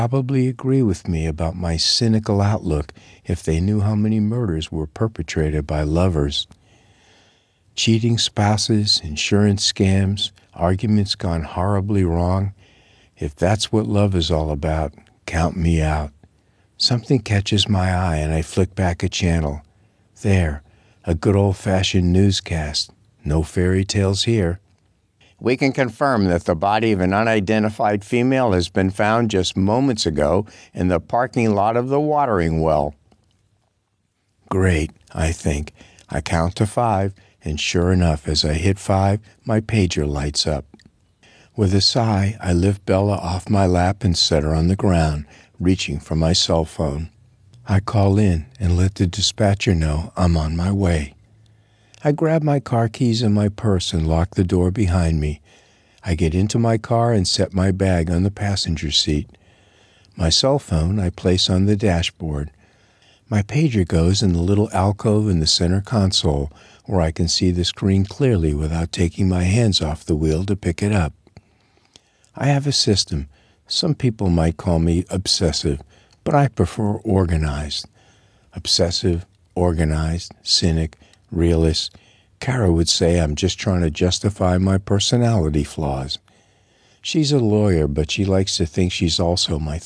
probably agree with me about my cynical outlook if they knew how many murders were perpetrated by lovers. Cheating spouses, insurance scams, arguments gone horribly wrong. If that's what love is all about, count me out. Something catches my eye and I flick back a channel. There, a good old-fashioned newscast. No fairy tales here. We can confirm that the body of an unidentified female has been found just moments ago in the parking lot of the watering well. Great, I think. I count to 5, and sure enough, as I hit 5, my pager lights up. With a sigh, I lift Bella off my lap and set her on the ground, reaching for my cell phone. I call in and let the dispatcher know I'm on my way. I grab my car keys and my purse and lock the door behind me. I get into my car and set my bag on the passenger seat. My cell phone I place on the dashboard. My pager goes in the little alcove in the center console where I can see the screen clearly without taking my hands off the wheel to pick it up. I have a system. Some people might call me obsessive, but I prefer organized. Obsessive, organized, cynic, realist. Kara would say I'm just trying to justify my personality flaws. She's a lawyer, but she likes to think she's also my